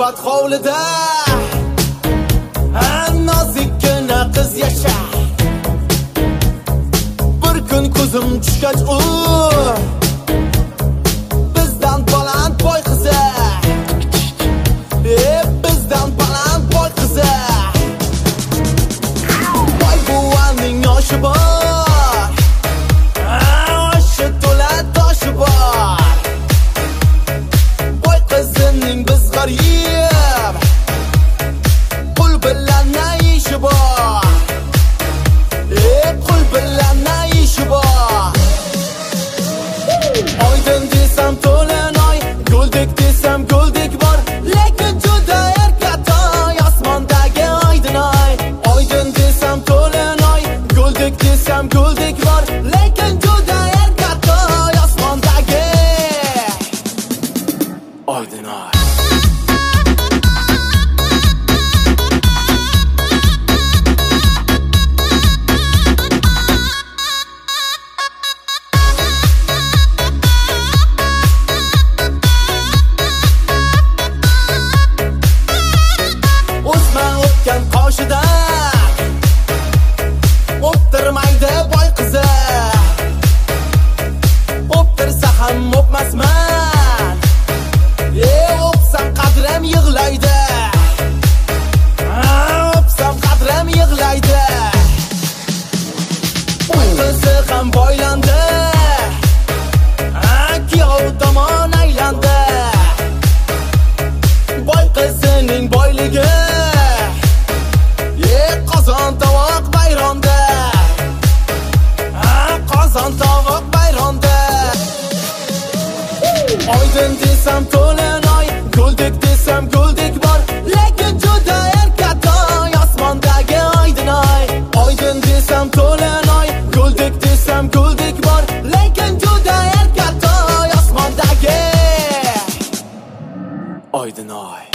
muhabbat hovlida nozikkina qiz yashar. Bir kun ko'zim tushgach u bizdan baland boy qizi, bizdan baland boy qizi. Boy buvaning yoshi bor, oshi to'la toshi bor. Boy qizining biz g'arib, pul bilan na ishi bor, pul bilan na ishi bor. Oydin desam to'lin oy, guldek desam guldek bor, lekin juda erkatoy osmondagi oydin oy. Oydin desam to'lin oy, guldek desam guldek bor, lekin juda erkatoy osmondagi oydin oy. Qoshida o'ptirmaydi boy qizi, o'ptirsa ham o'pmasman, o'psam qadrim yig'laydi, o'psam qadrim yig'laydi. Boy qizi ham boylandi, kuyov tomon aylandi. Boy qizining boyligi qozon tovoq bayronda, qozon tovoq bayronda. Oydin desam to'lin oy, guldek desam guldek bor, lekin juda erkatoy osmondagi oydin oy. Oydin desam to'lin oy, guldek desam guldek bor, lekin juda erkatoy osmondagi oydin oy.